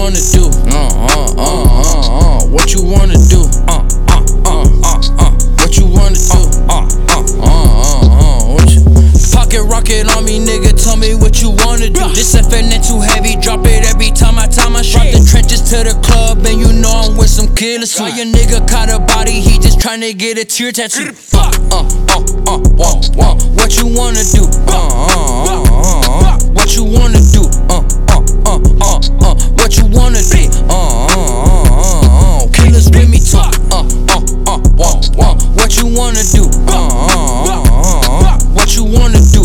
wanna do? What you wanna do? What you wanna do? Pocket rocket on me, nigga, tell me what you wanna do. This FNN too heavy, drop it every time I tie my shit. Drop the trenches to the club, and you know I'm with some killers too. Your nigga caught a body, he just tryna get a tear tattoo. What you wanna do? What you wanna do? What you wanna do? Killers with me too. What you wanna do? What you wanna do?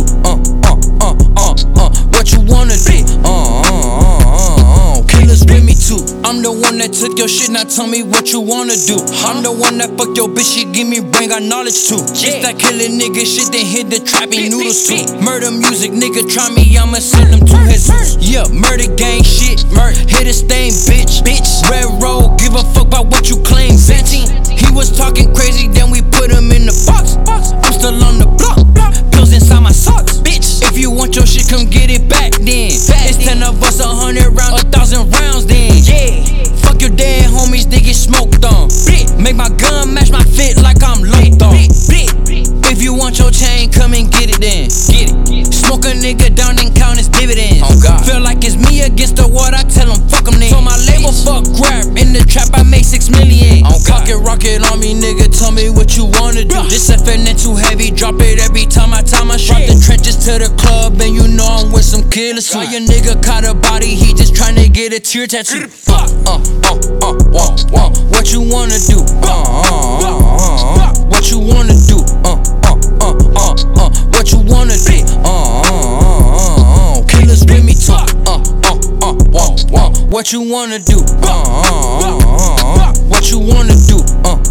What you wanna do? Killers with me too. I'm the one that took your shit, now tell me what you wanna do. I'm the one that fuck your bitch, she give me brain, got knowledge too. It's that killing nigga shit, then hit the trapping noodles too. Murder music, nigga, try me, I'ma send them to Jesus. Yeah, murder gang shit, hit a stain, bitch. Red road, give a fuck about what you claim, bitch. He was talking crazy, then we put him in the box. I'm still on the block, pills inside my socks, bitch. If you want your shit, come get it back then. It's 10 of us, 100 rounds, 1,000 rounds then. Fuck your dead homies, they get smoked on. Make my gun match my fit like I'm locked on. If you want your chain, come and get it then. Smoke a nigga down and count his dividends. Feel like it's me against the world, I tell him fuck him then. So my label fuck rap, in the trap I make 6 million. Pocket rocket on me, nigga, tell me what you wanna do. This FNN too heavy, drop it every time I tie my shit. Drop the trenches to the club, and you know I'm with some killers too. Your nigga caught a body, he just tryna get a tear tattoo. What you wanna do? What you wanna do? What you wanna do? Killers with me too. What you wanna do? What you wanna do?